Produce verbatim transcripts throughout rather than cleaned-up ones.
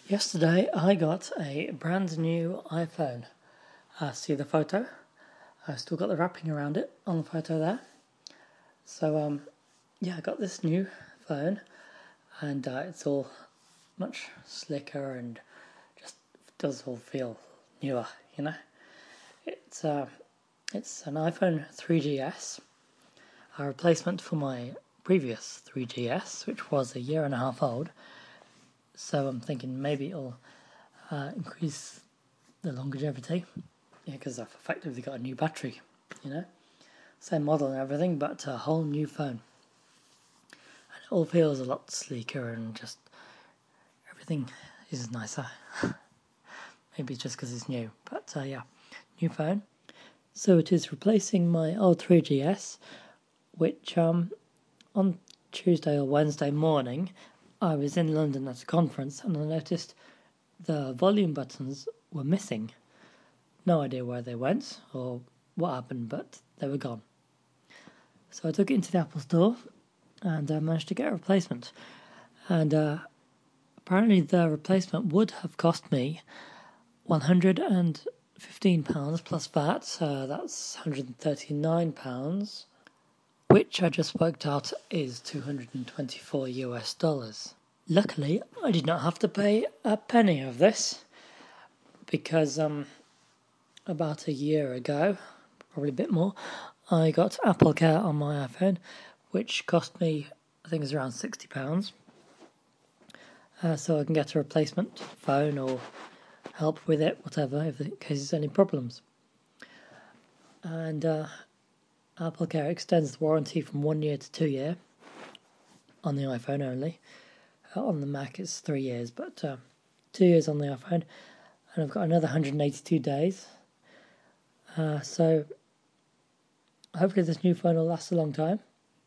Yesterday I got a brand new iPhone. Uh, see the photo? I still got the wrapping around it on the photo there. So um, yeah, I got this new phone, and uh, it's all much slicker and just does all feel newer, you know. It's uh, it's an iPhone three G S, a replacement for my previous three G S, which was a year and a half old. So I'm thinking maybe it'll uh, increase the longevity, yeah, because I've effectively got a new battery, you know, same model and everything, but a whole new phone, and it all feels a lot sleeker and just everything is nicer. Maybe just because it's new, but uh, yeah, new phone. So it is replacing my old three G S, which um on Tuesday or Wednesday morning I was in London at a conference and I noticed the volume buttons were missing. No idea where they went or what happened, but they were gone. So I took it into the Apple Store and I managed to get a replacement. And uh, apparently the replacement would have cost me one hundred fifteen pounds plus V A T, uh, that's one hundred thirty-nine pounds, which I just worked out is two hundred twenty-four U S dollars. Luckily, I did not have to pay a penny of this because um, about a year ago, probably a bit more, I got Apple Care on my iPhone, which cost me, I think it's around sixty pounds. Uh, so I can get a replacement phone or help with it, whatever, if in case there's any problems. And uh, Apple Care extends the warranty from one year to two year on the iPhone only. Uh, on the Mac it's three years, but uh, two years on the iPhone. And I've got another one hundred eighty-two days. Uh, so hopefully this new phone will last a long time.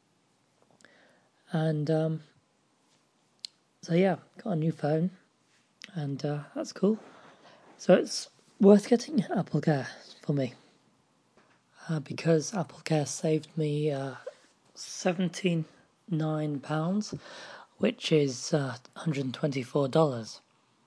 And um, so yeah, got a new phone, and uh, that's cool. So it's worth getting Apple Care for me, uh, because Apple Care saved me uh, seventy-nine pounds, which is uh, one hundred twenty-four dollars.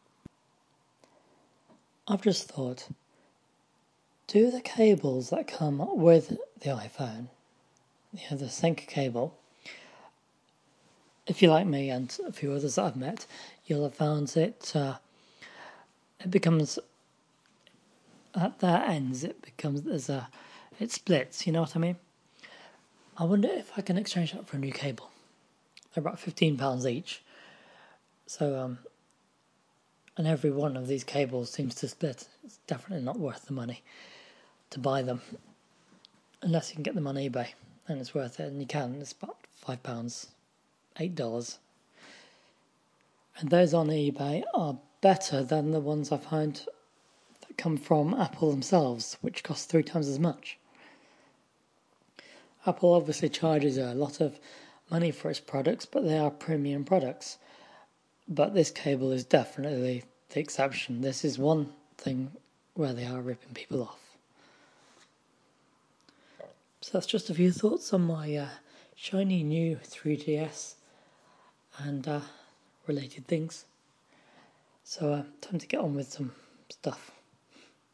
I've just thought, do the cables that come with the iPhone, you know, the sync cable, if you're like me and a few others that I've met, you'll have found it, uh, it becomes, at their ends, it becomes, there's a, it splits, you know what I mean? I wonder if I can exchange that for a new cable. They're about fifteen pounds each. So, um, and every one of these cables seems to split. It's definitely not worth the money to buy them. Unless you can get them on eBay, then it's worth it, and you can. It's about five pounds, eight dollars. And those on eBay are better than the ones I find that come from Apple themselves, which cost three times as much. Apple obviously charges a lot of money for its products, but they are premium products. But this cable is definitely the exception. This is one thing where they are ripping people off. So that's just a few thoughts on my uh, shiny new three G S and uh, related things. So uh, time to get on with some stuff.